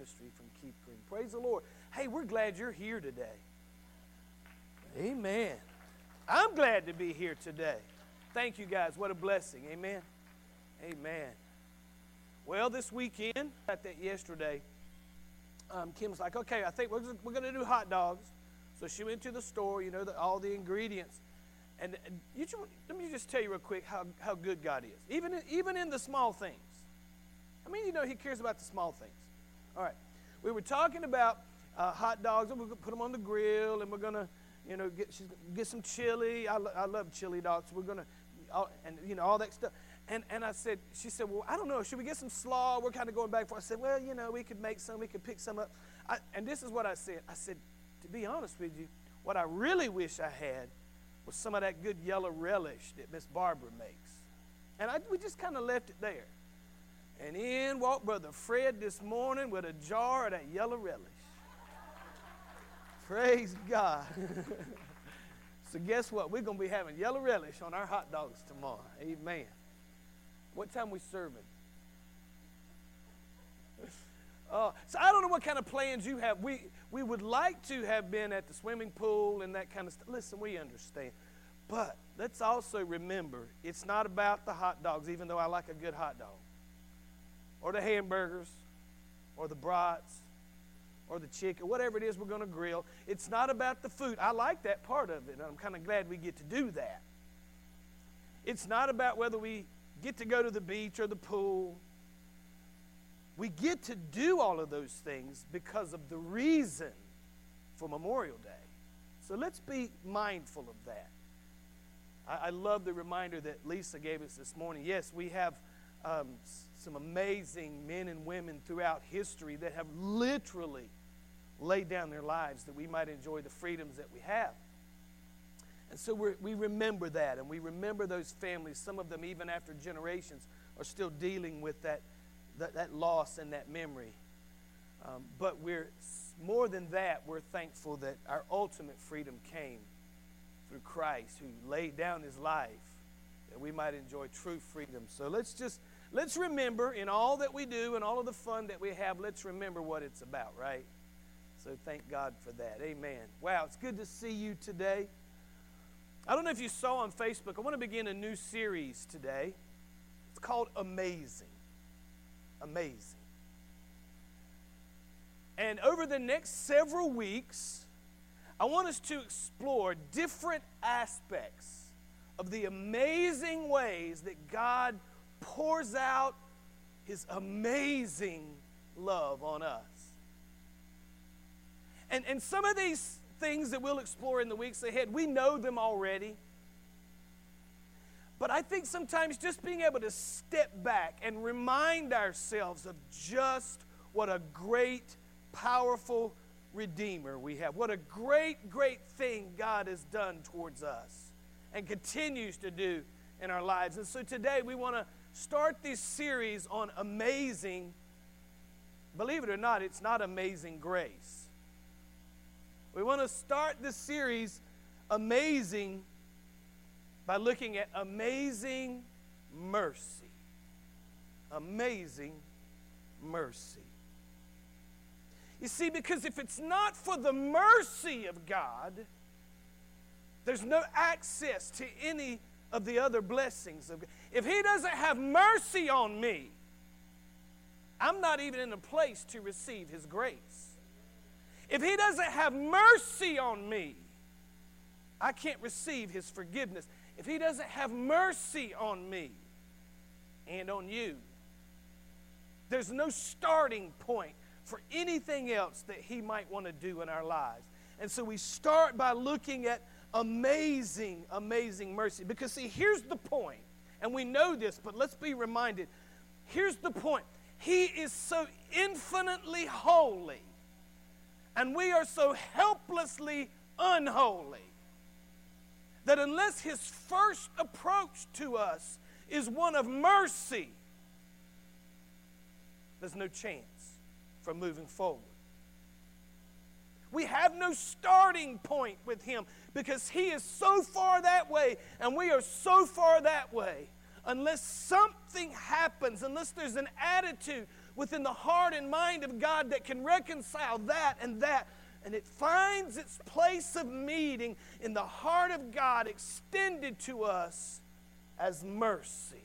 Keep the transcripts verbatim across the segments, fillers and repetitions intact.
ministry from Keith Green. Praise the Lord. Hey, we're glad you're here today. Amen. I'm glad to be here today. Thank you, guys. What a blessing. Amen. Amen. Well, this weekend, at that yesterday, um, Kim's like, okay, I think we're, we're going to do hot dogs. So she went to the store, you know, the, all the ingredients. And, and you, let me just tell you real quick how, how good God is. Even in, even in the small things. I mean, you know, he cares about the small things. All right. We were talking about uh, hot dogs, and we're going to put them on the grill, and we're going to, you know, get, she's gonna get some chili. I, lo- I love chili dogs. So we're going to, and, you know, all that stuff. And and I said, she said, well, I don't know. Should we get some slaw? We're kind of going back for it. I said, well, you know, we could make some. We could pick some up. I, and this is what I said. I said, to be honest with you, what I really wish I had was some of that good yellow relish that Miss Barbara makes. And I, we just kind of left it there. And in walked Brother Fred this morning with a jar of that yellow relish. Praise God. So guess what? We're going to be having yellow relish on our hot dogs tomorrow. Amen. What time we serving? Uh, so I don't know what kind of plans you have. We we would like to have been at the swimming pool and that kind of stuff. Listen, we understand. But let's also remember, it's not about the hot dogs, even though I like a good hot dog. Or the hamburgers, or the brats, or the chicken, whatever it is we're going to grill. It's not about the food. I like that part of it, and I'm kind of glad we get to do that. It's not about whether we get to go to the beach or the pool. We get to do all of those things because of the reason for Memorial Day. So let's be mindful of that. I, I love the reminder that Lisa gave us this morning. Yes, we have um, some amazing men and women throughout history that have literally laid down their lives that we might enjoy the freedoms that we have. And so we're, we remember that, and we remember those families. Some of them, even after generations, are still dealing with that, that, that loss and that memory. Um, but we're more than that, we're thankful that our ultimate freedom came through Christ, who laid down his life that we might enjoy true freedom. So let's just, let's remember in all that we do and all of the fun that we have, let's remember what it's about, right? So thank God for that. Amen. Wow, it's good to see you today. I don't know if you saw on Facebook, I want to begin a new series today. It's called Amazing. Amazing. And over the next several weeks, I want us to explore different aspects of the amazing ways that God pours out his amazing love on us. And, and some of these things that we'll explore in the weeks ahead, we know them already. But I think sometimes just being able to step back and remind ourselves of just what a great, powerful Redeemer we have. What a great, great thing God has done towards us and continues to do in our lives. And so today we want to start this series on amazing. Believe it or not, it's not Amazing Grace. We want to start this series, Amazing, by looking at amazing mercy. Amazing mercy. You see, because if it's not for the mercy of God, there's no access to any of the other blessings of God. If he doesn't have mercy on me, I'm not even in a place to receive his grace. If he doesn't have mercy on me, I can't receive his forgiveness. If he doesn't have mercy on me and on you, there's no starting point for anything else that he might want to do in our lives. And so we start by looking at amazing, amazing mercy. Because see, here's the point, and we know this, but let's be reminded. Here's the point. He is so infinitely holy, and we are so helplessly unholy, that unless his first approach to us is one of mercy, there's no chance for moving forward. We have no starting point with him because he is so far that way and we are so far that way. Unless something happens, unless there's an attitude within the heart and mind of God that can reconcile that and that. And it finds its place of meeting in the heart of God extended to us as mercy.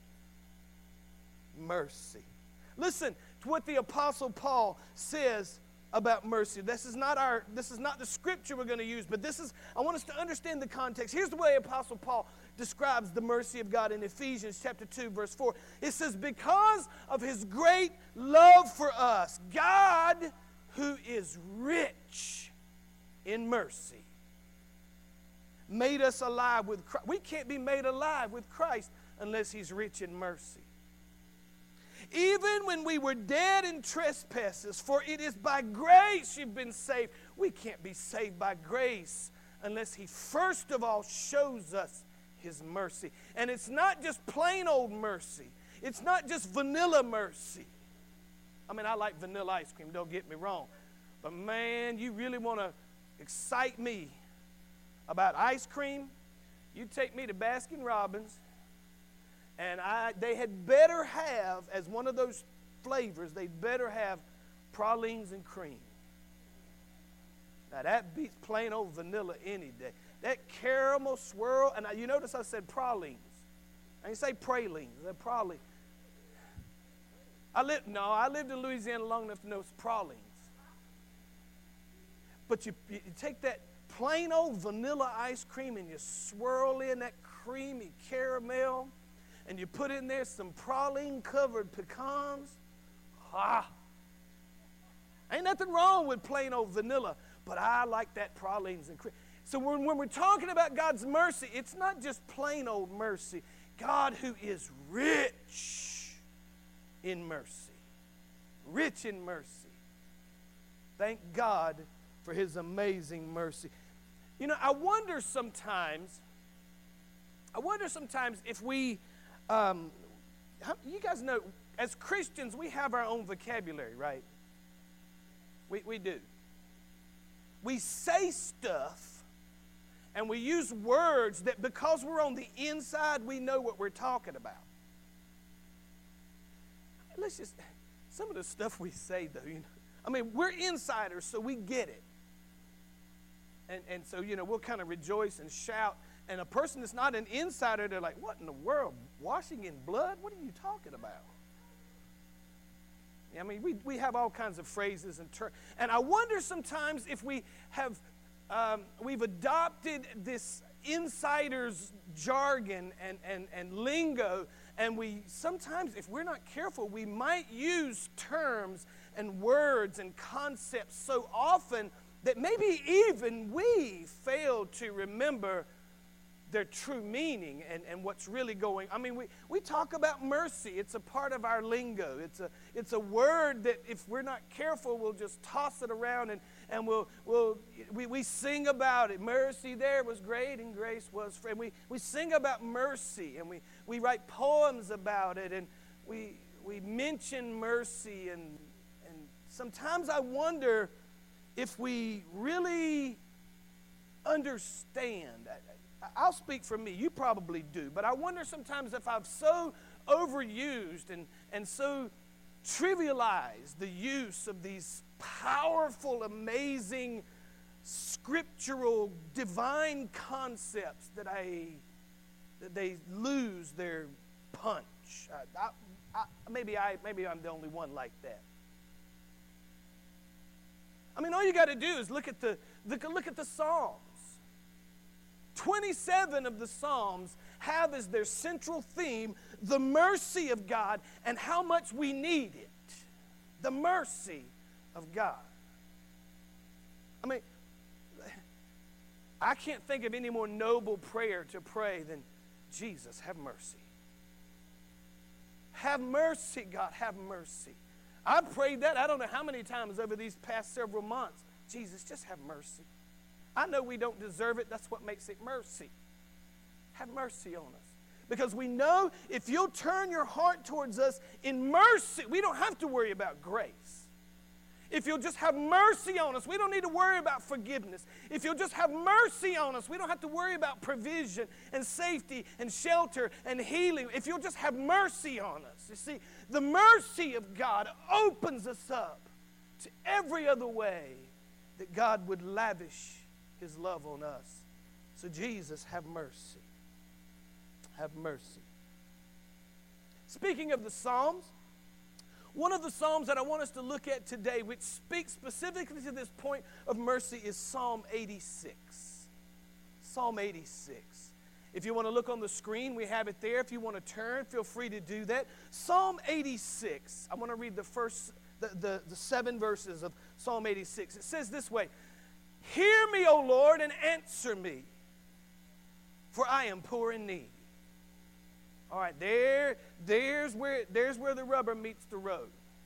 Mercy. Listen to what the Apostle Paul says about mercy. This is not our, this is not the scripture we're going to use, but this is, I want us to understand the context. Here's the way Apostle Paul describes the mercy of God in Ephesians chapter two, verse four. It says, because of his great love for us, God, who is rich in mercy, made us alive with Christ. We can't be made alive with Christ unless he's rich in mercy. Even when we were dead in trespasses, for it is by grace you've been saved. We can't be saved by grace unless he first of all shows us his mercy. And it's not just plain old mercy. It's not just vanilla mercy. I mean, I like vanilla ice cream, don't get me wrong. But man, you really want to excite me about ice cream? You take me to Baskin Robbins, and I, they had better have, as one of those flavors, they'd better have pralines and cream. Now that beats plain old vanilla any day. That caramel swirl, and I, you notice I said pralines. I didn't say pralines, I said pralines. I lived, no, I lived in Louisiana long enough to know it's pralines. But you, you take that plain old vanilla ice cream and you swirl in that creamy caramel, and you put in there some praline-covered pecans. Ah! Ain't nothing wrong with plain old vanilla, but I like that pralines and cream. So when, when we're talking about God's mercy, it's not just plain old mercy. God who is rich in mercy. Rich in mercy. Thank God for his amazing mercy. You know, I wonder sometimes, I wonder sometimes if we, um, how, you guys know, as Christians, we have our own vocabulary, right? We, we do. We say stuff, and we use words that because we're on the inside, we know what we're talking about. Let's just, some of the stuff we say, though, you know, I mean, we're insiders, so we get it. And, and so, you know, we'll kind of rejoice and shout. And a person that's not an insider, they're like, what in the world? Washing in blood? What are you talking about? I mean, we, we have all kinds of phrases and terms. And I wonder sometimes if we have, um, we've adopted this insider's jargon and, and, and lingo, and we sometimes, if we're not careful, we might use terms and words and concepts so often that maybe even we fail to remember their true meaning and, and what's really going. I mean, we, we talk about mercy. It's a part of our lingo. It's a, it's a word that if we're not careful, we'll just toss it around and, and we'll, we'll, we, we sing about it. Mercy there was great and grace was free. And we, we sing about mercy, and we, we write poems about it, and we, we mention mercy. And, and sometimes I wonder if we really understand. I'll speak for me. You probably do. But I wonder sometimes if I've so overused and, and so trivialized the use of these powerful, amazing, scriptural, divine concepts that I that they lose their punch. I, I, I, maybe I maybe I'm the only one like that. I mean, all you got to do is look at the look, look at the Psalms. twenty-seven of the Psalms have as their central theme the mercy of God and how much we need it. The mercy of God. I mean, I can't think of any more noble prayer to pray than, Jesus, have mercy. Have mercy, God, have mercy. I've prayed that I don't know how many times over these past several months. Jesus, just have mercy. I know we don't deserve it. That's what makes it mercy. Have mercy on us. Because we know if you'll turn your heart towards us in mercy, we don't have to worry about grace. If you'll just have mercy on us, we don't need to worry about forgiveness. If you'll just have mercy on us, we don't have to worry about provision and safety and shelter and healing. If you'll just have mercy on us. You see, the mercy of God opens us up to every other way that God would lavish his love on us. So Jesus, have mercy. Have mercy. Speaking of the Psalms, one of the Psalms that I want us to look at today, which speaks specifically to this point of mercy, is Psalm eighty-six. Psalm eighty-six. If you want to look on the screen, we have it there. If you want to turn, feel free to do that. Psalm eighty-six. I want to read the first, the, the, the seven verses of Psalm eighty-six. It says this way, "Hear me, O Lord, and answer me, for I am poor and needy." All right, there, there's where, there's where the rubber meets the road.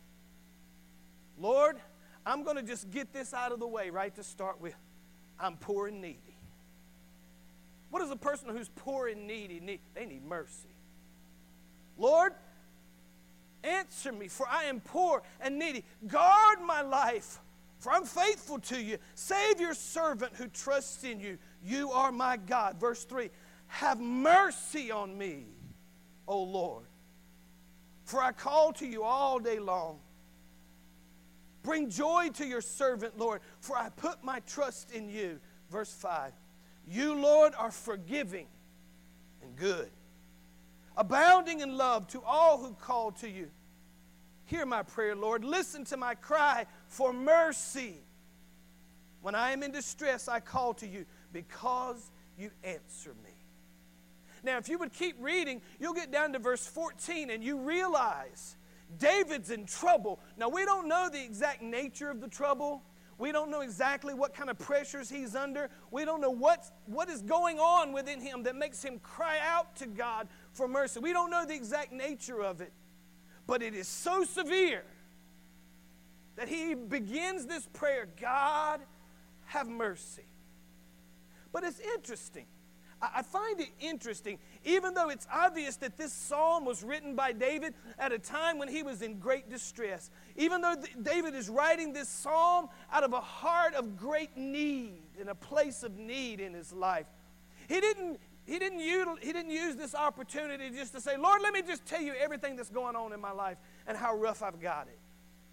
Lord, I'm going to just get this out of the way right to start with. I'm poor and needy. What does a person who's poor and needy need? They need mercy. Lord, answer me, for I am poor and needy. Guard my life, for I'm faithful to you. Save your servant who trusts in you. You are my God. Verse three, have mercy on me, O Lord, for I call to you all day long. Bring joy to your servant, Lord, for I put my trust in you. Verse five, you, Lord, are forgiving and good, abounding in love to all who call to you. Hear my prayer, Lord. Listen to my cry for mercy. When I am in distress, I call to you because you answer me. Now, if you would keep reading, you'll get down to verse fourteen, and you realize David's in trouble. Now, we don't know the exact nature of the trouble. We don't know exactly what kind of pressures he's under. We don't know what's, what is going on within him that makes him cry out to God for mercy. We don't know the exact nature of it, but it is so severe that he begins this prayer, God, have mercy. But it's interesting. I find it interesting, even though it's obvious that this psalm was written by David at a time when he was in great distress, even though David is writing this psalm out of a heart of great need, in a place of need in his life, he didn't, he didn't, util, he didn't use this opportunity just to say, Lord, let me just tell you everything that's going on in my life and how rough I've got it.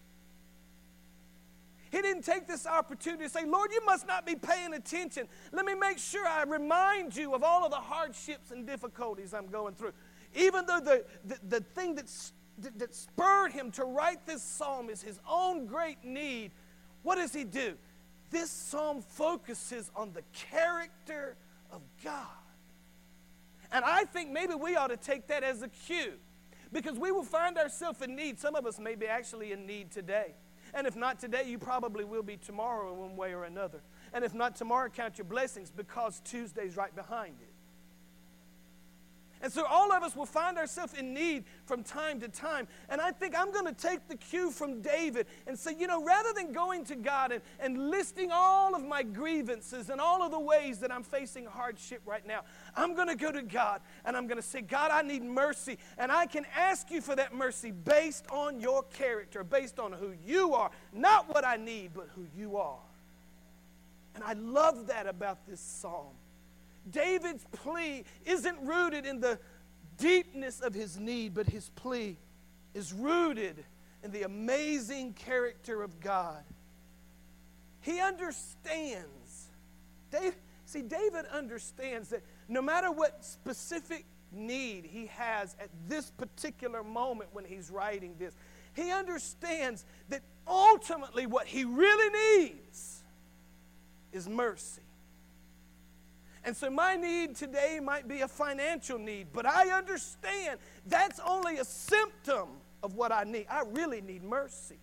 He didn't take this opportunity to say, Lord, you must not be paying attention. Let me make sure I remind you of all of the hardships and difficulties I'm going through. Even though the, the, the thing that's, that, that spurred him to write this psalm is his own great need, what does he do? This psalm focuses on the character of God. And I think maybe we ought to take that as a cue, because we will find ourselves in need. Some of us may be actually in need today. And if not today, you probably will be tomorrow in one way or another. And if not tomorrow, count your blessings, because Tuesday's right behind it. And so all of us will find ourselves in need from time to time. And I think I'm going to take the cue from David and say, you know, rather than going to God and, and listing all of my grievances and all of the ways that I'm facing hardship right now, I'm going to go to God and I'm going to say, God, I need mercy. And I can ask you for that mercy based on your character, based on who you are. Not what I need, but who you are. And I love that about this psalm. David's plea isn't rooted in the deepness of his need, but his plea is rooted in the amazing character of God. He understands. Dave, see, David understands that no matter what specific need he has at this particular moment when he's writing this, he understands that ultimately what he really needs is mercy. And so my need today might be a financial need, but I understand that's only a symptom of what I need. I really need mercy.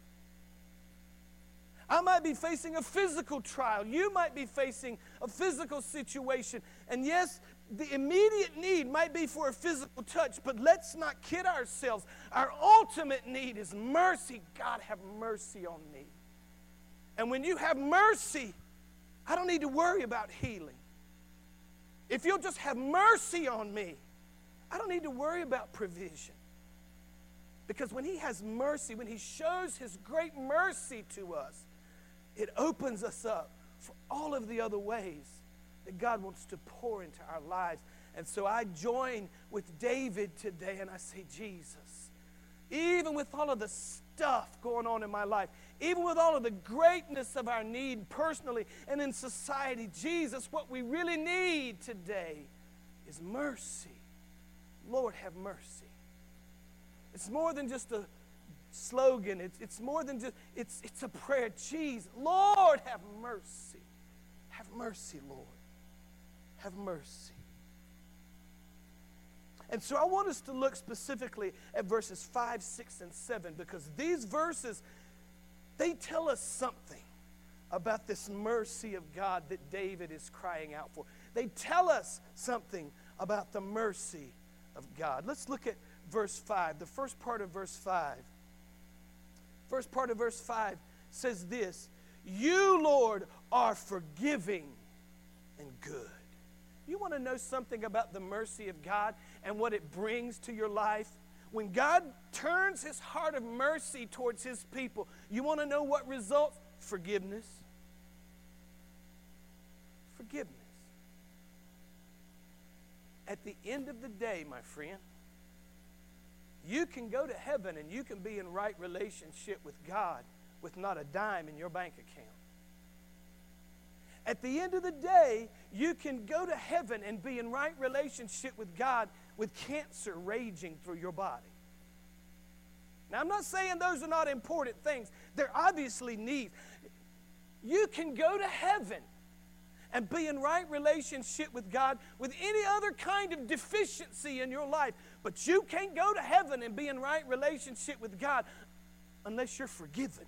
I might be facing a physical trial. You might be facing a physical situation. And yes, the immediate need might be for a physical touch, but let's not kid ourselves. Our ultimate need is mercy. God, have mercy on me. And when you have mercy, I don't need to worry about healing. If you'll just have mercy on me, I don't need to worry about provision. Because when he has mercy, when he shows his great mercy to us, it opens us up for all of the other ways that God wants to pour into our lives. And so I join with David today and I say, Jesus, even with all of the stuff going on in my life, even with all of the greatness of our need personally and in society, Jesus, what we really need today is mercy. Lord, have mercy. It's more than just a slogan. It's, it's more than just, it's, it's a prayer. Jesus, Lord, have mercy. Have mercy, Lord. Have mercy. And so I want us to look specifically at verses five, six, and seven, because these verses, they tell us something about this mercy of God that David is crying out for. They tell us something about the mercy of God. Let's look at verse five, the first part of verse five. First part of verse five says this: you, Lord, are forgiving and good. You want to know something about the mercy of God and what it brings to your life? When God turns his heart of mercy towards his people, you want to know what results? Forgiveness. Forgiveness. At the end of the day, my friend, you can go to heaven and you can be in right relationship with God with not a dime in your bank account. At the end of the day, you can go to heaven and be in right relationship with God with cancer raging through your body. Now, I'm not saying those are not important things. They're obviously needs. You can go to heaven and be in right relationship with God with any other kind of deficiency in your life. But you can't go to heaven and be in right relationship with God unless you're forgiven.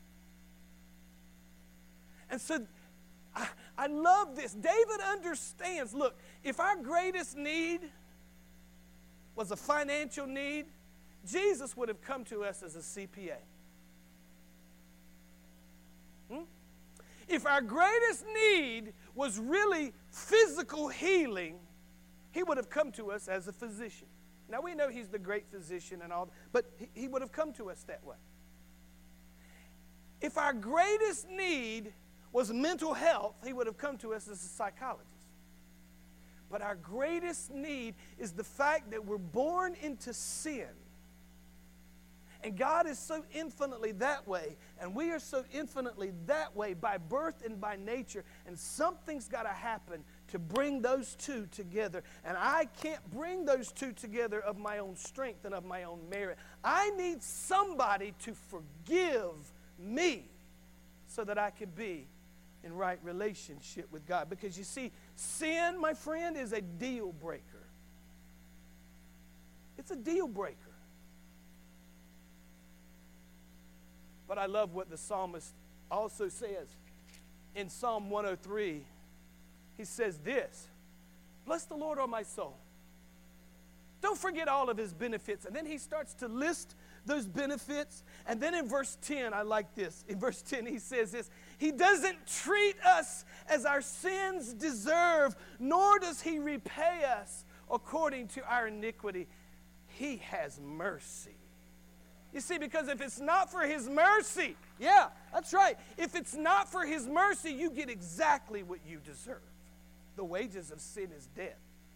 And so I, I love this. David understands, look, if our greatest need was a financial need, Jesus would have come to us as a C P A. Hmm? If our greatest need was really physical healing, he would have come to us as a physician. Now, we know he's the great physician and all, but he would have come to us that way. If our greatest need was mental health, he would have come to us as a psychologist. But our greatest need is the fact that we're born into sin. And God is so infinitely that way, and we are so infinitely that way by birth and by nature, and something's got to happen to bring those two together. And I can't bring those two together of my own strength and of my own merit. I need somebody to forgive me so that I can be in right relationship with God. Because you see, sin, my friend, is a deal breaker. It's a deal breaker. But I love what the psalmist also says. In Psalm one oh three, he says this: bless the Lord, O my soul. Don't forget all of his benefits. And then he starts to list those benefits. And then in verse ten, I like this. In verse ten, he says this: he doesn't treat us as our sins deserve, nor does he repay us according to our iniquity. He has mercy. You see, because if it's not for his mercy, yeah, that's right. If it's not for his mercy, you get exactly what you deserve. The wages of sin is death.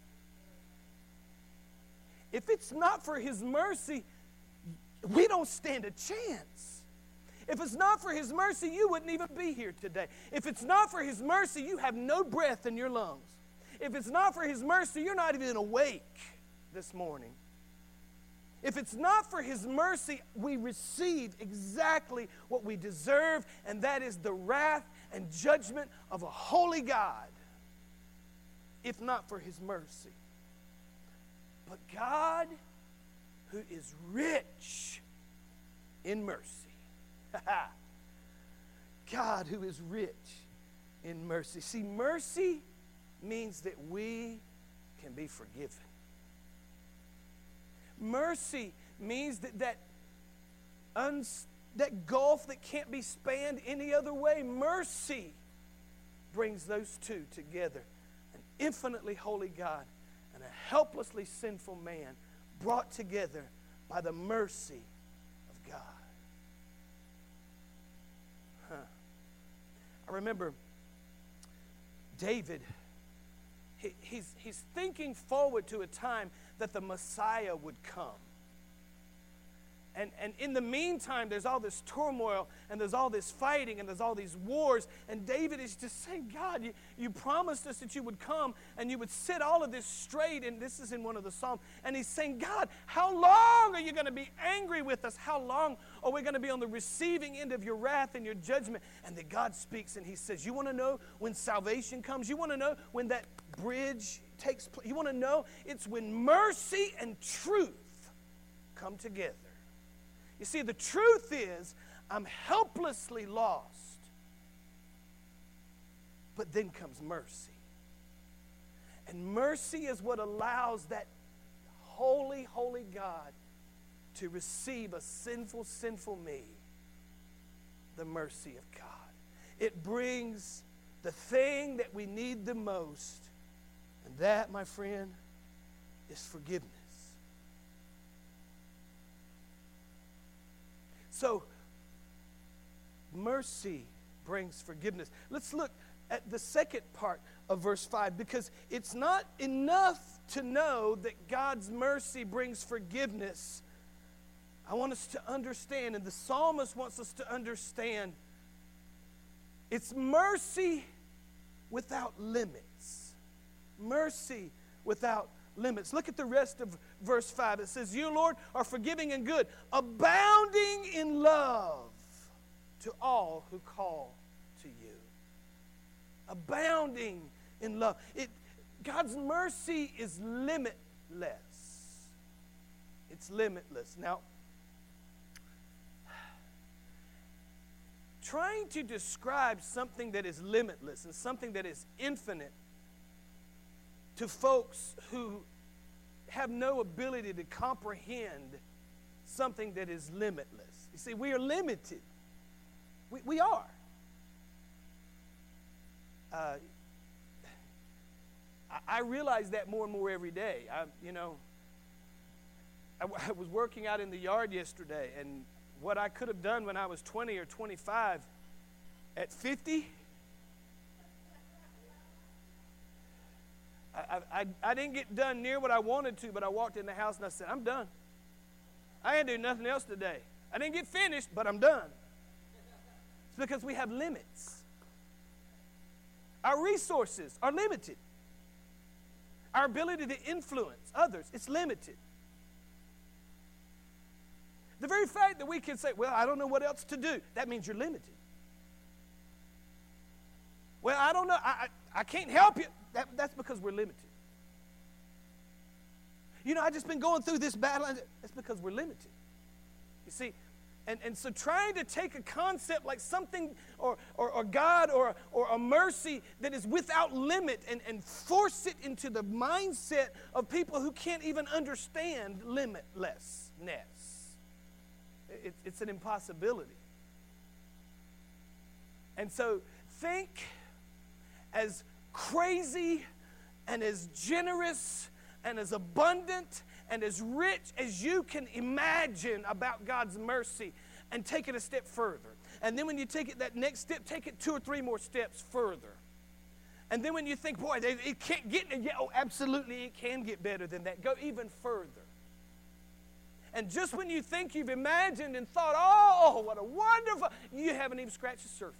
If it's not for his mercy, we don't stand a chance. If it's not for his mercy, you wouldn't even be here today. If it's not for his mercy, you have no breath in your lungs. If it's not for his mercy, you're not even awake this morning. If it's not for his mercy, we receive exactly what we deserve, and that is the wrath and judgment of a holy God, if not for his mercy. But God, who is rich in mercy, God, who is rich in mercy. See, mercy means that we can be forgiven. Mercy means that that, uns, that gulf that can't be spanned any other way. Mercy brings those two together. An infinitely holy God and a helplessly sinful man brought together by the mercy I remember David, he, he's, he's thinking forward to a time that the Messiah would come. And, and in the meantime, there's all this turmoil, and there's all this fighting, and there's all these wars. And David is just saying, God, you, you promised us that you would come, and you would set all of this straight. And this is in one of the Psalms. And he's saying, God, how long are you going to be angry with us? How long are we going to be on the receiving end of your wrath and your judgment? And then God speaks, and he says, you want to know when salvation comes? You want to know when that bridge takes place? You want to know? It's when mercy and truth come together. You see, the truth is, I'm helplessly lost. But then comes mercy. And mercy is what allows that holy, holy God to receive a sinful, sinful me, the mercy of God. It brings the thing that we need the most, and that, my friend, is forgiveness. So, mercy brings forgiveness. Let's look at the second part of verse five, because it's not enough to know that God's mercy brings forgiveness. I want us to understand, and the psalmist wants us to understand, it's mercy without limits. Mercy without limits. Look at the rest of verse five. It says, you, Lord, are forgiving and good, abounding in love to all who call to you. Abounding in love. It, God's mercy is limitless. It's limitless. Now, trying to describe something that is limitless and something that is infinite to folks who have no ability to comprehend something that is limitless. You see, we are limited. We, we are. Uh, I, I realize that more and more every day. I, you know, I, I was working out in the yard yesterday, and what I could have done when I was twenty or twenty-five, at fifty, I, I, I didn't get done near what I wanted to, but I walked in the house and I said, I'm done. I ain't doing nothing else today. I didn't get finished, but I'm done. It's because we have limits. Our resources are limited. Our ability to influence others, it's limited. The very fact that we can say, well, I don't know what else to do, that means you're limited. Well, I don't know, I, I, I can't help you. That, that's because we're limited. You know, I've just been going through this battle. That's because we're limited. You see, and, and so trying to take a concept like something or, or, or God or, or a mercy that is without limit and, and force it into the mindset of people who can't even understand limitlessness. It, it's an impossibility. And so think as crazy and as generous and as abundant and as rich as you can imagine about God's mercy, and take it a step further. And then when you take it that next step, take it two or three more steps further. And then when you think, boy, it can't get, yeah, oh, absolutely it can get better than that, go even further. And just when you think you've imagined and thought, oh, what a wonderful, you haven't even scratched the surface.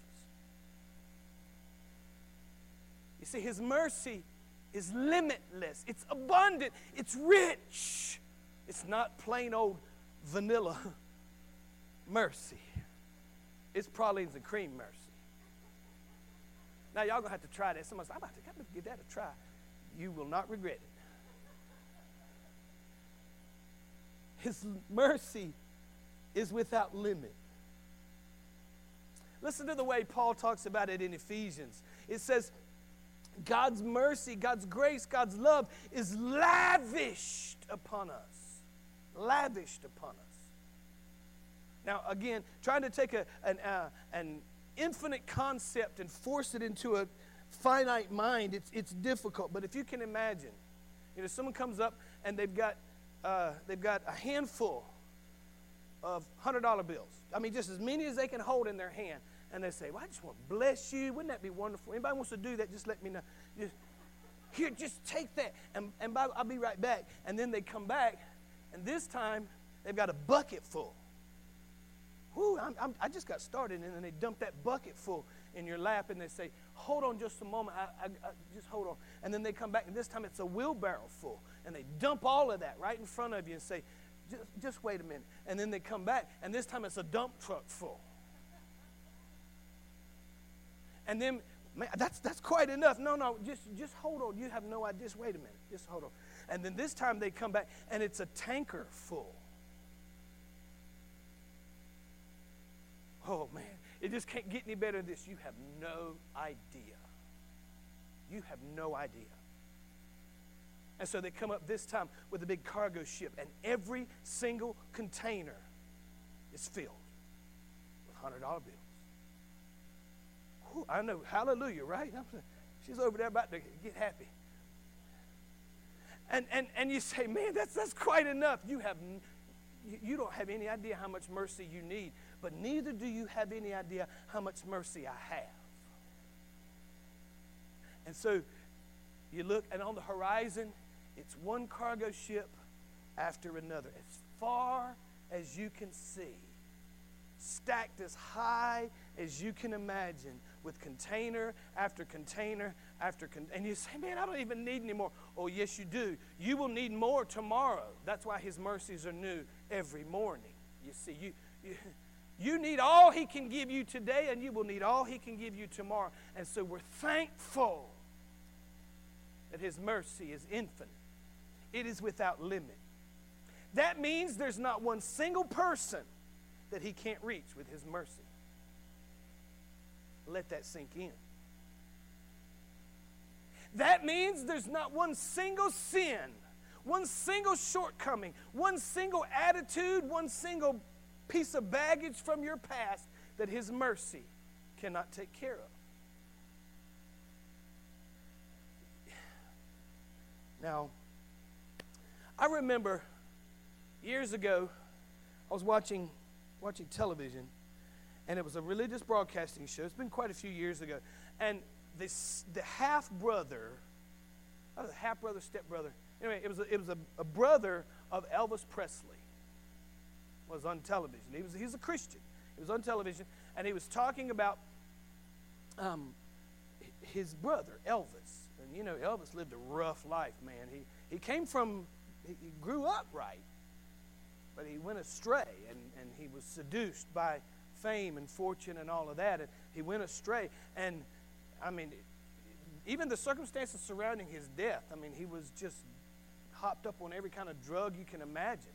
You see, his mercy is limitless. It's abundant. It's rich. It's not plain old vanilla mercy. It's pralines and cream mercy. Now, y'all going to have to try that. Somebody said, I'm about to, I'm about to give that a try. You will not regret it. His mercy is without limit. Listen to the way Paul talks about it in Ephesians. It says, God's mercy, God's grace, God's love is lavished upon us. Lavished upon us. Now, again, trying to take a, an, uh, an infinite concept and force it into a finite mind, it's, it's difficult. But if you can imagine, you know, someone comes up and they've got, uh, they've got a handful of one hundred dollar bills. I mean, just as many as they can hold in their hand. and they say, well, I just want to bless you. Wouldn't that be wonderful? Anybody wants to do that, just let me know. Just, here, just take that. And, and by, I'll be right back. And then they come back, and this time they've got a bucket full. Whew, I'm, I'm, I just got started, and then they dump that bucket full in your lap, and they say, hold on just a moment. I, I, I, just hold on. And then they come back, and this time it's a wheelbarrow full, and they dump all of that right in front of you and say, just, just wait a minute. And then they come back, and this time it's a dump truck full. And then, man, that's, that's quite enough. No, no, just, just hold on. You have no idea. Just wait a minute. Just hold on. And then this time they come back, and it's a tanker full. Oh, man, it just can't get any better than this. You have no idea. You have no idea. And so they come up this time with a big cargo ship, and every single container is filled with one hundred dollar bills. Whew, I know, hallelujah, right? She's over there about to get happy. And and and you say, man, that's that's quite enough. You have you, you don't have any idea how much mercy you need. But neither do you have any idea how much mercy I have. And so you look, and on the horizon, it's one cargo ship after another, as far as you can see, stacked as high as you can imagine, with container after container after container. And you say, man, I don't even need any more. Oh, yes, you do. You will need more tomorrow. That's why his mercies are new every morning. You see, you... you You need all he can give you today, and you will need all he can give you tomorrow. And so we're thankful that his mercy is infinite. It is without limit. That means there's not one single person that he can't reach with his mercy. Let that sink in. That means there's not one single sin, one single shortcoming, one single attitude, one single piece of baggage from your past that his mercy cannot take care of. Now, I remember years ago, I was watching watching television, and it was a religious broadcasting show. It's been quite a few years ago. And this, the half-brother, not a half-brother, step-brother, anyway, it was, a, it was a, a brother of Elvis Presley. Was on television. He was he's a Christian. He was on television, and he was talking about um, his brother Elvis. And you know, Elvis lived a rough life, man. He he came from he, he grew up right, but he went astray, and and he was seduced by fame and fortune and all of that, and he went astray. And I mean, even the circumstances surrounding his death. I mean, he was just hopped up on every kind of drug you can imagine.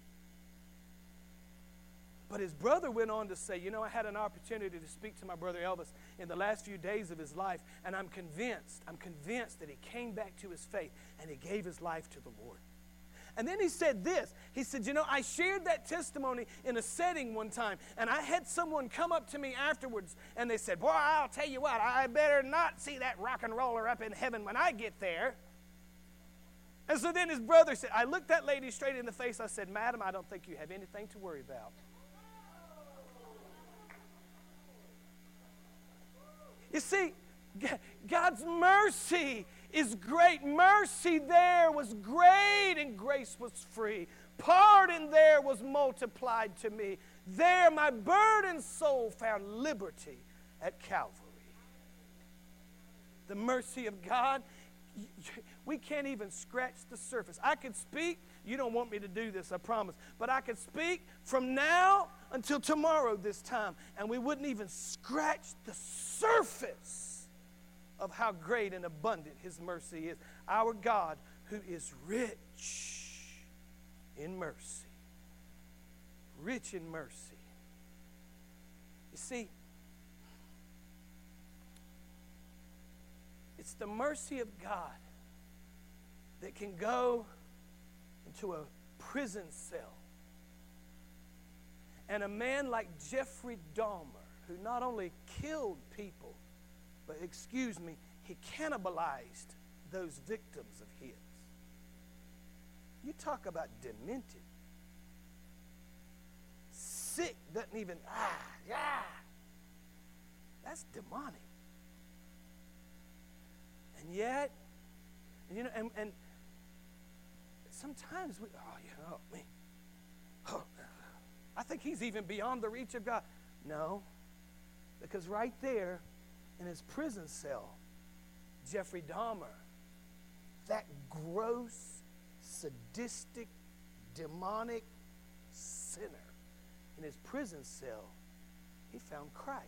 But his brother went on to say, you know, I had an opportunity to speak to my brother Elvis in the last few days of his life, and I'm convinced, I'm convinced that he came back to his faith and he gave his life to the Lord. And then he said this. He said, you know, I shared that testimony in a setting one time, and I had someone come up to me afterwards, and they said, boy, I'll tell you what, I better not see that rock and roller up in heaven when I get there. And so then his brother said, I looked that lady straight in the face. I said, madam, I don't think you have anything to worry about. You see, God's mercy is great. Mercy there was great, and grace was free. Pardon there was multiplied to me. There my burdened soul found liberty at Calvary. The mercy of God, we can't even scratch the surface. I could speak. You don't want me to do this, I promise. But I could speak from now until tomorrow this time, and we wouldn't even scratch the surface of how great and abundant his mercy is. Our God, who is rich in mercy. Rich in mercy. You see, it's the mercy of God that can go into a prison cell. And a man like Jeffrey Dahmer, who not only killed people, but, excuse me, he cannibalized those victims of his. You talk about demented. Sick doesn't even, ah, yeah. that's demonic. And yet, you know, and, and sometimes we, oh, yeah, oh, man. Oh, I think he's even beyond the reach of God. No, because right there in his prison cell, Jeffrey Dahmer, that gross, sadistic, demonic sinner, in his prison cell, he found Christ.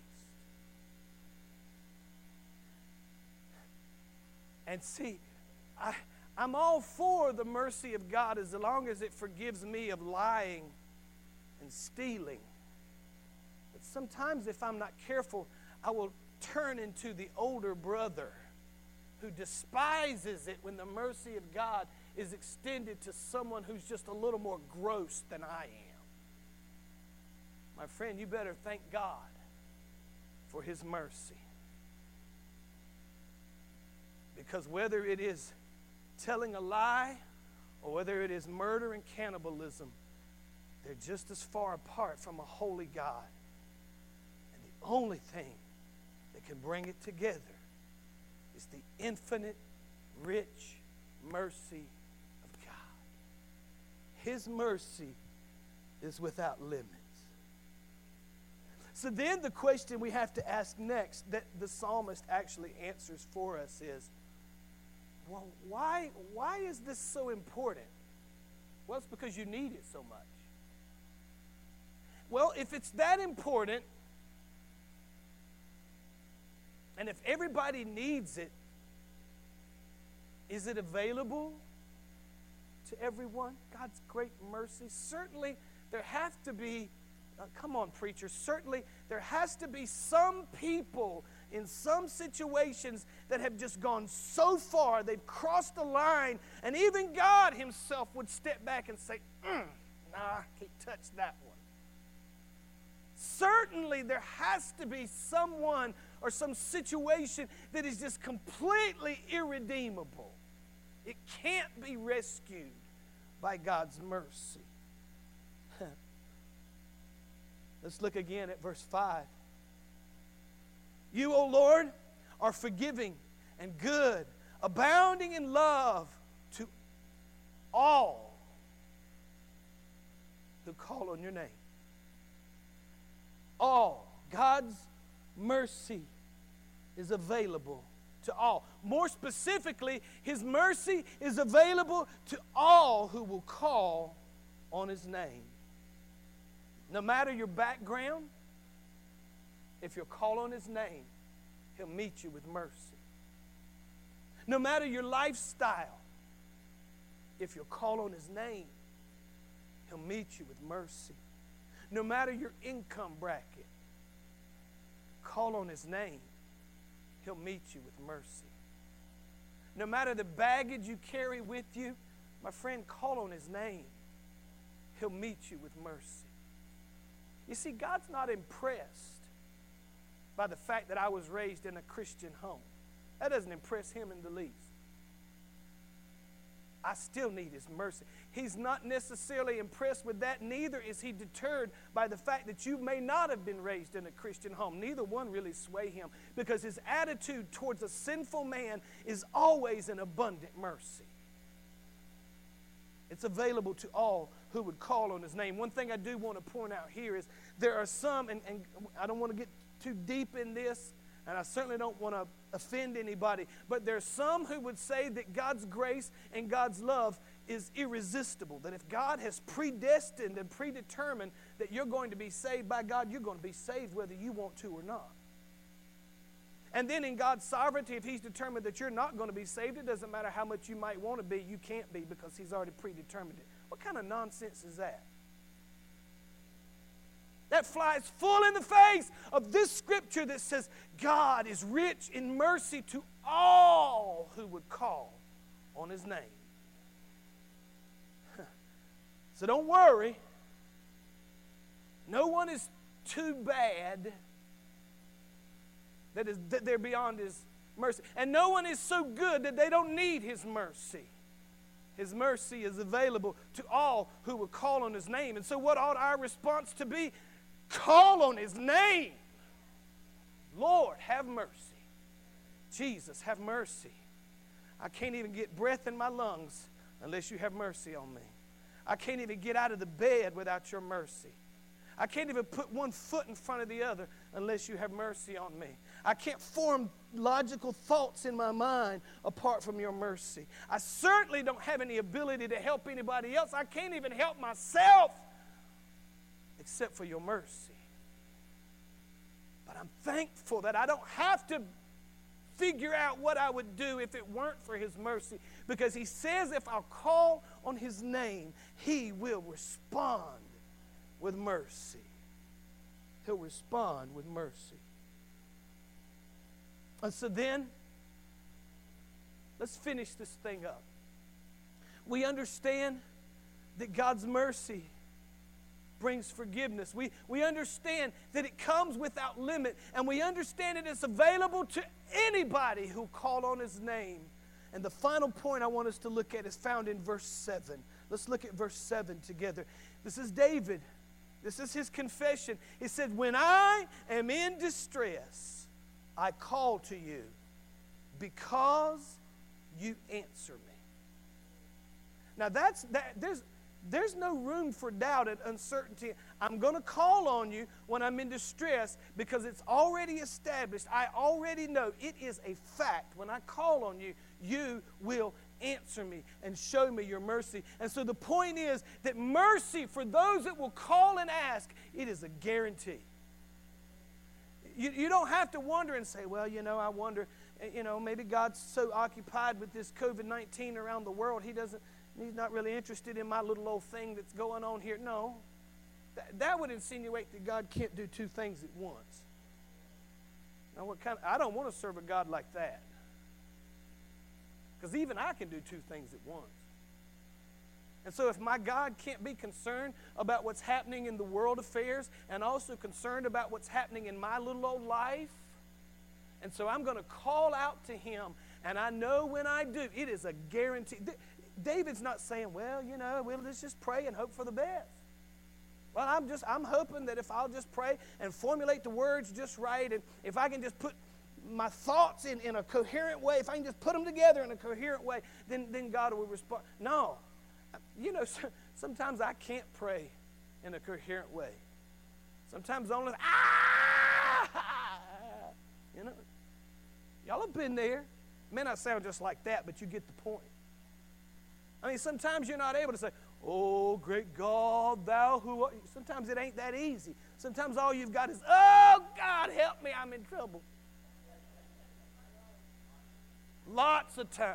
And see, I, I'm all for the mercy of God as long as it forgives me of lying and stealing. But sometimes if I'm not careful, I will turn into the older brother who despises it when the mercy of God is extended to someone who's just a little more gross than I am. My friend, you better thank God for his mercy. Because whether it is telling a lie or whether it is murder and cannibalism, they're just as far apart from a holy God. And the only thing that can bring it together is the infinite, rich mercy of God. His mercy is without limits. So then the question we have to ask next that the psalmist actually answers for us is, well, why, why is this so important? Well, it's because you need it so much. Well, if it's that important, and if everybody needs it, is it available to everyone? God's great mercy. Certainly, there have to be, uh, come on, preacher, certainly there has to be some people in some situations that have just gone so far, they've crossed the line, and even God himself would step back and say, mm, nah, can't touch that one. Certainly there has to be someone or some situation that is just completely irredeemable. It can't be rescued by God's mercy. Let's look again at verse five. You, O Lord, are forgiving and good, abounding in love to all who call on your name. All. God's mercy is available to all. More specifically, his mercy is available to all who will call on his name. No matter your background, if you'll call on his name, he'll meet you with mercy. No matter your lifestyle, if you'll call on his name, he'll meet you with mercy. No matter your income bracket, call on his name, he'll meet you with mercy. No matter the baggage you carry with you, my friend, call on his name, he'll meet you with mercy. You see, God's not impressed by the fact that I was raised in a Christian home. That doesn't impress him in the least. I still need his mercy. He's not necessarily impressed with that. Neither is he deterred by the fact that you may not have been raised in a Christian home. Neither one really sway him, because his attitude towards a sinful man is always an abundant mercy. It's available to all who would call on his name. One thing I do want to point out here is there are some, and, and I don't want to get too deep in this, and I certainly don't want to offend anybody, but there's some who would say that God's grace and God's love is irresistible, that if God has predestined and predetermined that you're going to be saved by God, you're going to be saved whether you want to or not. And then in God's sovereignty, if he's determined that you're not going to be saved, it doesn't matter how much you might want to be, you can't be, because he's already predetermined it. What kind of nonsense is that? That flies full in the face of this scripture that says God is rich in mercy to all who would call on his name. So don't worry. No one is too bad that, is, that they're beyond his mercy. And no one is so good that they don't need his mercy. His mercy is available to all who will call on his name. And so what ought our response to be? Call on his name. Lord, mercy. Jesus, have mercy. I can't even get breath in my lungs unless you have mercy on me. I can't even get out of the bed without your mercy. I can't even put one foot in front of the other unless you have mercy on me. I can't form logical thoughts in my mind apart from your mercy. I certainly don't have any ability to help anybody else. I can't even help myself except for your mercy. But I'm thankful that I don't have to figure out what I would do if it weren't for his mercy, because he says if I'll call on his name, he will respond with mercy. He'll respond with mercy. And so then, let's finish this thing up. We understand that God's mercy brings forgiveness. We, we understand that it comes without limit, and we understand it is available to anybody who call on his name. And the final point I want us to look at is found in verse seven. Let's look at verse seven together. This is David. This is his confession. He said, when I am in distress, I call to you because you answer me. Now that's that there's There's no room for doubt and uncertainty. I'm going to call on you when I'm in distress because it's already established. I already know it is a fact. When I call on you, you will answer me and show me your mercy. And so the point is that mercy for those that will call and ask, it is a guarantee. You, you don't have to wonder and say, well, you know, I wonder, you know, maybe God's so occupied with this covid nineteen around the world, he doesn't, he's not really interested in my little old thing that's going on here. No. That, that would insinuate that God can't do two things at once. Now, what kind of, I don't want to serve a God like that. Because even I can do two things at once. And so if my God can't be concerned about what's happening in the world affairs and also concerned about what's happening in my little old life, and so I'm going to call out to him, and I know when I do, it is a guarantee. David's not saying, well, you know, we'll let's just pray and hope for the best. Well, I'm just, I'm hoping that if I'll just pray and formulate the words just right, and if I can just put my thoughts in, in a coherent way, if I can just put them together in a coherent way, then, then God will respond. No. You know, sometimes I can't pray in a coherent way. Sometimes only, ah! You know, y'all have been there. It may not sound just like that, but you get the point. I mean, sometimes you're not able to say, oh, great God, thou who art. Sometimes it ain't that easy. Sometimes all you've got is, oh, God, help me, I'm in trouble. Lots of times.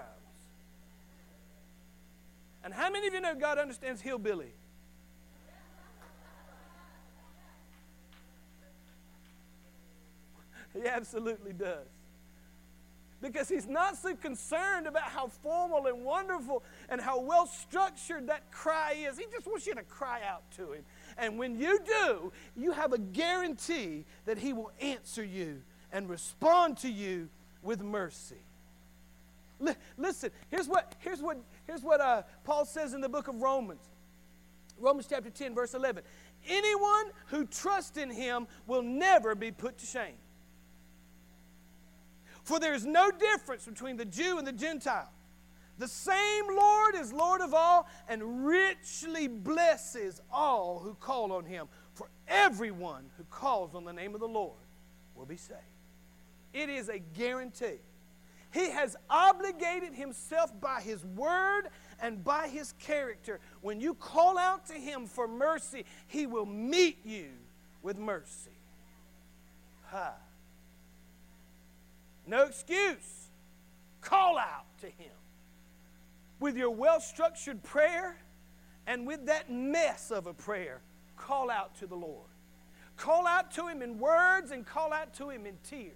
And how many of you know God understands hillbilly? He absolutely does. Because he's not so concerned about how formal and wonderful and how well structured that cry is. He just wants you to cry out to him. And when you do, you have a guarantee that he will answer you and respond to you with mercy. L- listen, here's what, here's what, here's what uh, Paul says in the book of Romans. Romans chapter ten, verse eleven. Anyone who trusts in him will never be put to shame. For there is no difference between the Jew and the Gentile. The same Lord is Lord of all and richly blesses all who call on him. For everyone who calls on the name of the Lord will be saved. It is a guarantee. He has obligated himself by his word and by his character. When you call out to him for mercy, he will meet you with mercy. Ha. No excuse. Call out to him. With your well-structured prayer and with that mess of a prayer, call out to the Lord. Call out to him in words and call out to him in tears.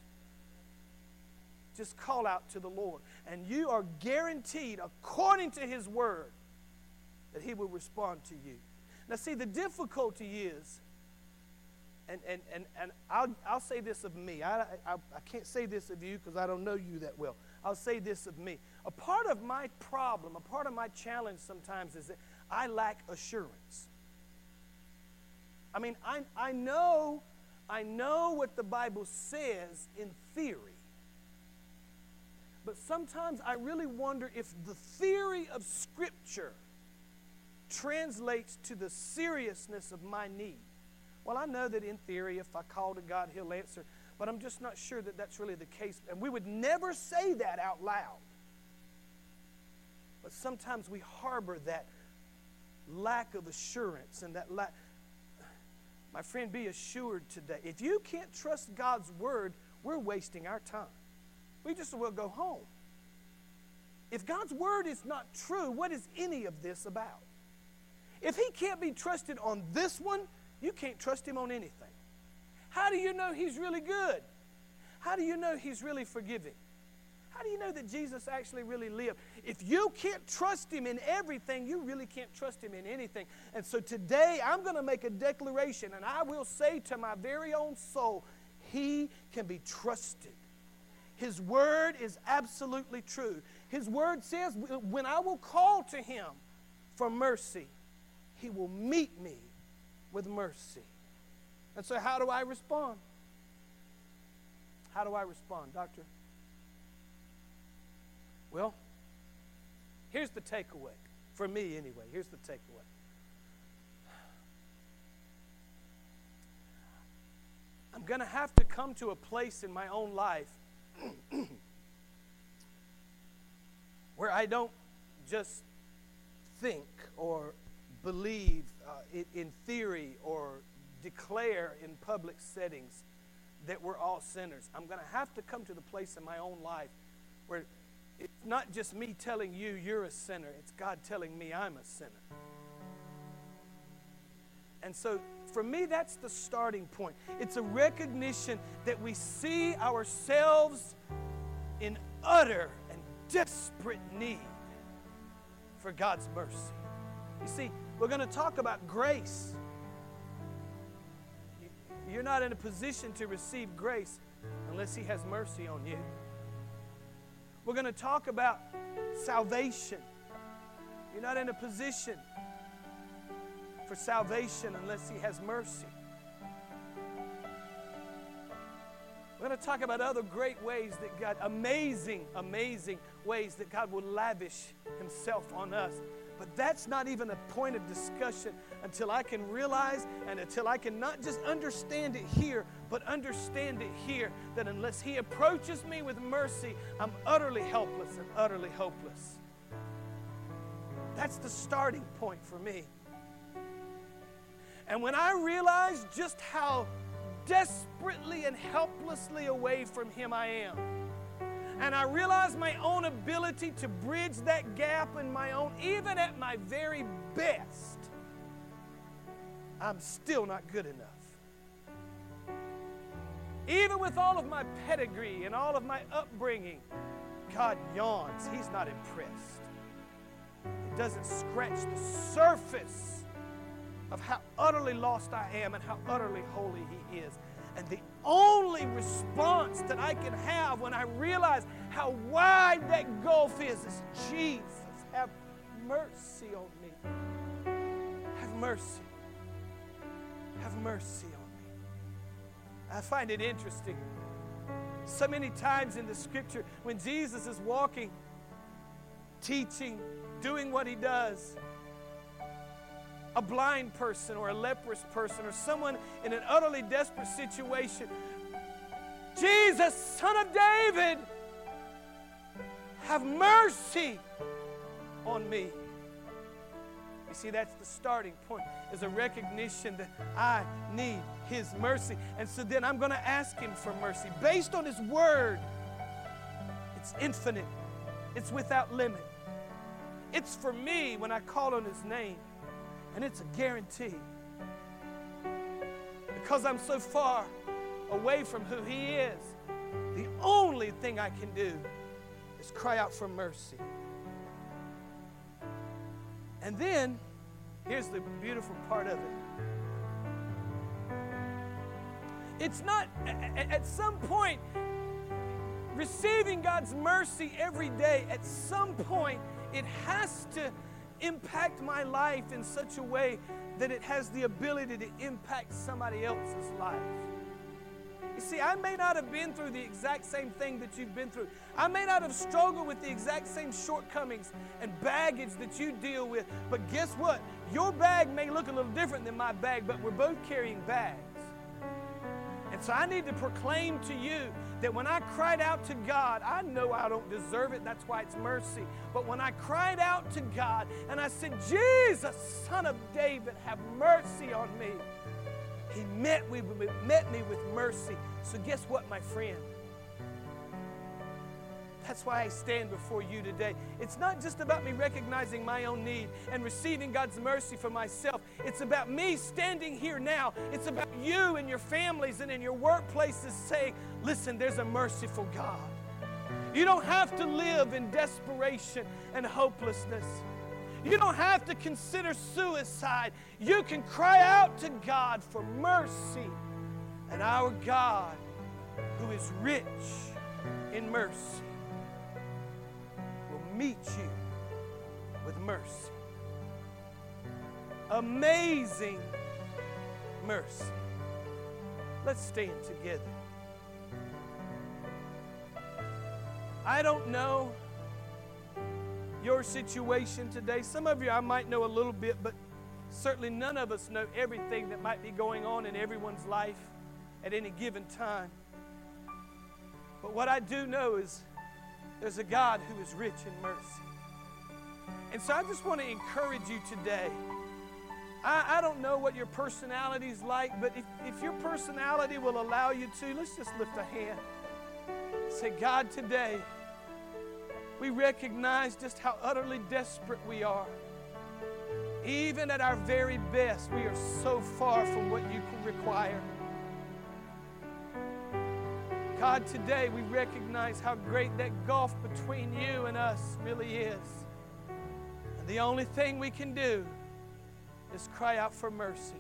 Just call out to the Lord. And you are guaranteed, according to his word, that he will respond to you. Now see, the difficulty is, and, and, and, and I'll, I'll say this of me. I, I, I can't say this of you because I don't know you that well. I'll say this of me. A part of my problem, a part of my challenge sometimes is that I lack assurance. I mean, I, I know I know what the Bible says in theory. But sometimes I really wonder if the theory of Scripture translates to the seriousness of my need. Well, I know that in theory, if I call to God, He'll answer. But I'm just not sure that that's really the case. And we would never say that out loud. But sometimes we harbor that lack of assurance and that lack. My friend, be assured today. If you can't trust God's Word, we're wasting our time. We just will go home. If God's Word is not true, what is any of this about? If He can't be trusted on this one, you can't trust Him on anything. How do you know He's really good? How do you know He's really forgiving? How do you know that Jesus actually really lived? If you can't trust Him in everything, you really can't trust Him in anything. And so today I'm going to make a declaration, and I will say to my very own soul, He can be trusted. His Word is absolutely true. His Word says, when I will call to Him for mercy, He will meet me with mercy. And so how do I respond? How do I respond, Doctor? Well, here's the takeaway. For me, anyway, here's the takeaway. I'm going to have to come to a place in my own life where I don't just think or believe uh, in, in theory or declare in public settings that we're all sinners. I'm going to have to come to the place in my own life where it's not just me telling you you're a sinner. It's God telling me I'm a sinner. And so for me, that's the starting point. It's a recognition that we see ourselves in utter and desperate need for God's mercy. You see, we're going to talk about grace. You're not in a position to receive grace unless He has mercy on you. We're going to talk about salvation. You're not in a position for salvation unless He has mercy. We're going to talk about other great ways that God, amazing, amazing ways that God will lavish Himself on us. But that's not even a point of discussion until I can realize and until I can not just understand it here, but understand it here, that unless He approaches me with mercy, I'm utterly helpless and utterly hopeless. That's the starting point for me. And when I realize just how desperately and helplessly away from Him I am, and I realize my own ability to bridge that gap in my own, even at my very best, I'm still not good enough. Even with all of my pedigree and all of my upbringing, God yawns. He's not impressed. It doesn't scratch the surface of how utterly lost I am and how utterly holy He is. And the only response that I can have when I realize how wide that gulf is is, Jesus, have mercy on me. Have mercy. Have mercy on me. I find it interesting. So many times in the Scripture, when Jesus is walking, teaching, doing what He does, a blind person or a leprous person or someone in an utterly desperate situation, Jesus, Son of David, have mercy on me. You see, that's the starting point, is a recognition that I need His mercy. And so then I'm going to ask Him for mercy based on His Word. It's infinite. It's without limit. It's for me when I call on His name. And it's a guarantee. Because I'm so far away from who He is, the only thing I can do is cry out for mercy. And then, here's the beautiful part of it. It's not, at some point, receiving God's mercy every day, at some point, it has to impact my life in such a way that it has the ability to impact somebody else's life. You see, I may not have been through the exact same thing that you've been through. I may not have struggled with the exact same shortcomings and baggage that you deal with. But guess what? Your bag may look a little different than my bag, but we're both carrying bags. And so I need to proclaim to you that when I cried out to God, I know I don't deserve it. That's why it's mercy. But when I cried out to God and I said, Jesus, Son of David, have mercy on me, He met me, met me with mercy. So guess what, my friend? That's why I stand before you today. It's not just about me recognizing my own need and receiving God's mercy for myself. It's about me standing here now. It's about you and your families and in your workplaces saying, listen, there's a merciful God. You don't have to live in desperation and hopelessness. You don't have to consider suicide. You can cry out to God for mercy. And our God, who is rich in mercy, will meet you with mercy. Amazing mercy. Let's stand together. I don't know your situation today. Some of you I might know a little bit, but certainly none of us know everything that might be going on in everyone's life at any given time. But what I do know is there's a God who is rich in mercy. And so I just want to encourage you today. I, I don't know what your personality is like, but if, if your personality will allow you to, let's just lift a hand. Say, God, today, we recognize just how utterly desperate we are. Even at our very best, we are so far from what you require. God, today we recognize how great that gulf between you and us really is. And the only thing we can do is cry out for mercy.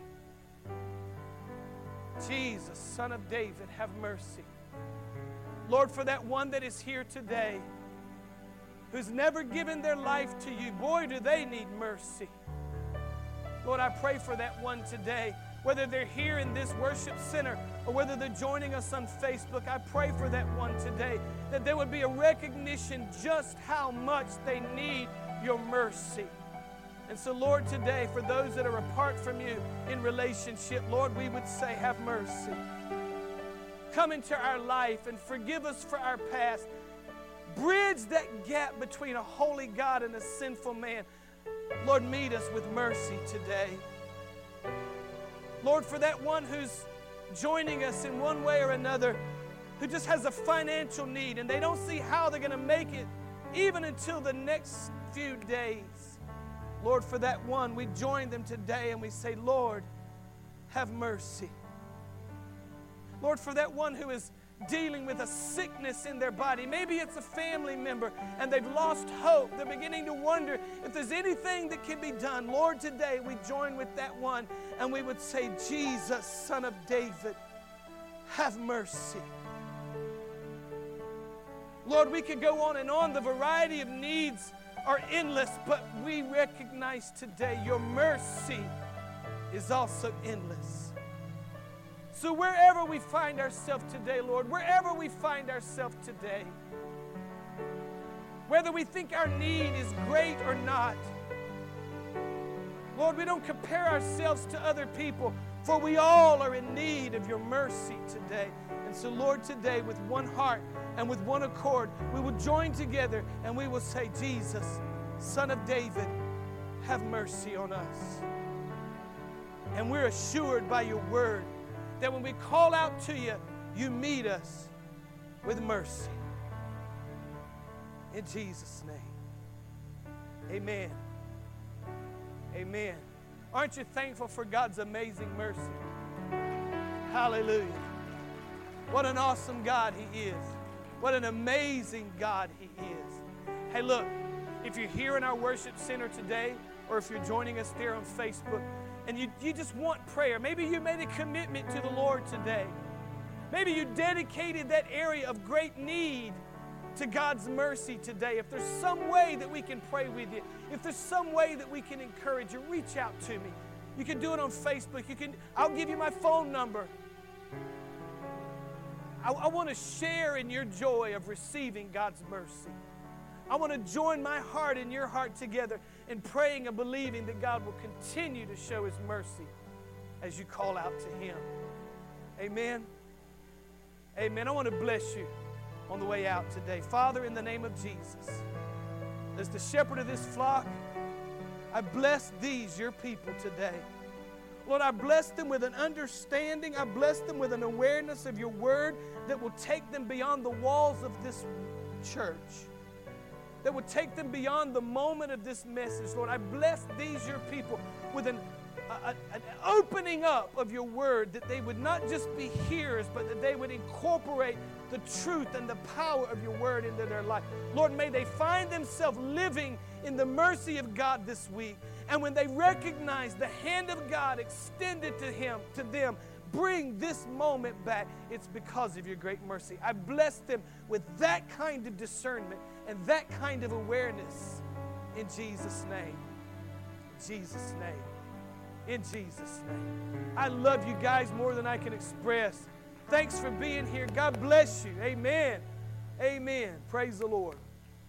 Jesus, Son of David, have mercy. Lord, for that one that is here today who's never given their life to you, boy, do they need mercy. Lord, I pray for that one today, whether they're here in this worship center or whether they're joining us on Facebook. I pray for that one today, that there would be a recognition just how much they need your mercy. And so, Lord, today, for those that are apart from you in relationship, Lord, we would say, have mercy. Come into our life and forgive us for our past. Bridge that gap between a holy God and a sinful man. Lord, meet us with mercy today. Lord, for that one who's joining us in one way or another, who just has a financial need and they don't see how they're going to make it even until the next few days. Lord, for that one, we join them today and we say, Lord, have mercy. Lord, for that one who is dealing with a sickness in their body. Maybe it's a family member and they've lost hope. They're beginning to wonder if there's anything that can be done. Lord, today we join with that one and we would say, Jesus, Son of David, have mercy. Lord, we could go on and on. The variety of needs are endless, but we recognize today your mercy is also endless. So wherever we find ourselves today, Lord, wherever we find ourselves today, whether we think our need is great or not, Lord, we don't compare ourselves to other people, for we all are in need of your mercy today. And so, Lord, today with one heart and with one accord, we will join together and we will say, Jesus, Son of David, have mercy on us. And we're assured by your word that when we call out to you, you meet us with mercy. In Jesus' name, amen. Amen. Aren't you thankful for God's amazing mercy? Hallelujah. What an awesome God He is. What an amazing God He is. Hey, look, if you're here in our worship center today, or if you're joining us there on Facebook, and you, you just want prayer. Maybe you made a commitment to the Lord today. Maybe you dedicated that area of great need to God's mercy today. If there's some way that we can pray with you, if there's some way that we can encourage you, reach out to me. You can do it on Facebook. You can, I'll give you my phone number. I, I want to share in your joy of receiving God's mercy. I want to join my heart and your heart together in praying and believing that God will continue to show His mercy as you call out to Him. Amen. Amen. I want to bless you on the way out today. Father, in the name of Jesus, as the shepherd of this flock, I bless these, your people, today. Lord, I bless them with an understanding. I bless them with an awareness of your word that will take them beyond the walls of this church, that will take them beyond the moment of this message. Lord, I bless these, your people, with an, a, an opening up of your word, that they would not just be hearers, but that they would incorporate the truth and the power of your word into their life. Lord, may they find themselves living in the mercy of God this week. And when they recognize the hand of God extended to him, to them, bring this moment back, it's because of your great mercy. I bless them with that kind of discernment and that kind of awareness in Jesus' name. In Jesus' name. In Jesus' name. I love you guys more than I can express. Thanks for being here. God bless you. Amen. Amen. Praise the Lord.